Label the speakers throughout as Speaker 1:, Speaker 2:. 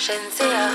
Speaker 1: Shensia.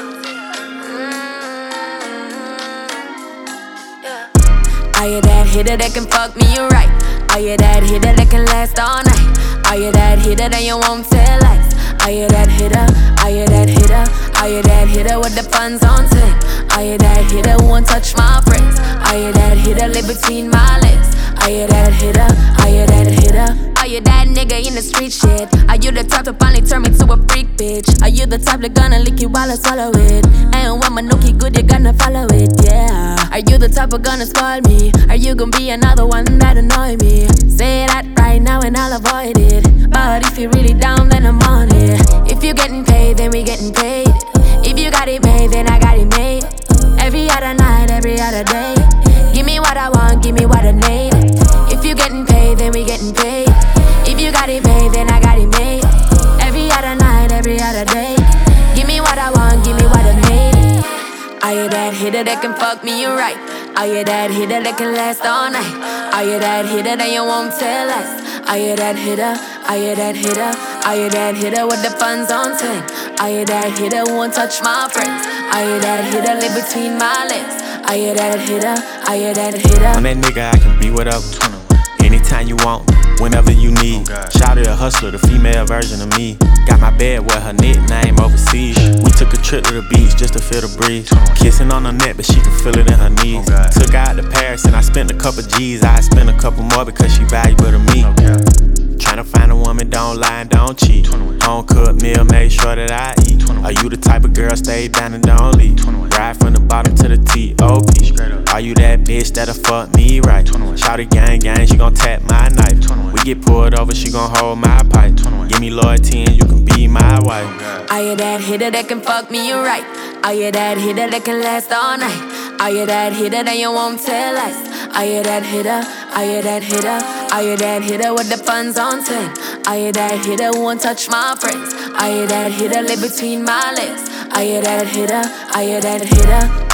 Speaker 1: Yeah.
Speaker 2: Are you that hitter that can fuck me right? Are you that hitter that can last all night? Are you that hitter that you won't tell lies? Are you that hitter? Are you that hitter? Are you that hitter with the funds on 10? Are you that hitter who won't touch my friends? Are you that hitter live between my legs? Are you that hitter? Are you that hitter? Are you that nigga in the street shit? Are you the type to finally turn me to a freak bitch? Are you the type that gonna lick you while I swallow it? And when my nookie good, you're gonna follow it, yeah. Are you the type of gonna spoil me? Are you gonna be another one that annoy me? Say that right now and I'll avoid it. But if you're really down, then I'm on it. If you're getting paid, then we getting paid. If you got it made, then I got it made. Every other night, every other day. Give me what I want, give me what I need. If you getting paid, then we getting paid. If you got it made, then I got it made. Every other night, every other day. Give me what I want, give me what I need. Are you that hitter that can fuck me right? Are you that hitter that can last all night? Are you that hitter that you won't tell us? Are you that hitter? Are you that hitter? Are you that hitter with the funds on 10? Are you that hitter who won't touch my friends? Are you that hitter live between my legs? Are you that hitter? Are you that hitter?
Speaker 3: I'm that nigga, I can be whatever. Anytime you want, whenever you need. Shawty a hustler, the female version of me. Got my bed with her nickname overseas. We took a trip to the beach just to feel the breeze. Kissing on her neck, but she can feel it in her knees. Took her out to Paris and I spent a couple G's. I spent a couple more because she valuable to me. Tryna find a woman, don't lie and don't cheat. Home cooked meal, make sure that I eat. Are you the type of girl, stay down and don't leave? Ride from the bottom to the T.O.P. Are you that bitch that'll fuck me right? Shawty gang, she gon' tap my knife. We get pulled over, she gon' hold my pipe. Give me loyalty and you can be my wife.
Speaker 2: Are you that hitter that can fuck me right? Are you that hitter that can last all night? Are you that hitter that you won't tell us? Are you that hitter? Are you that hitter? Are you that hitter with the funds on 10? Are you that hitter who won't touch my friends? Are you that hitter live between my legs? Are you that hitter? Are you that hitter?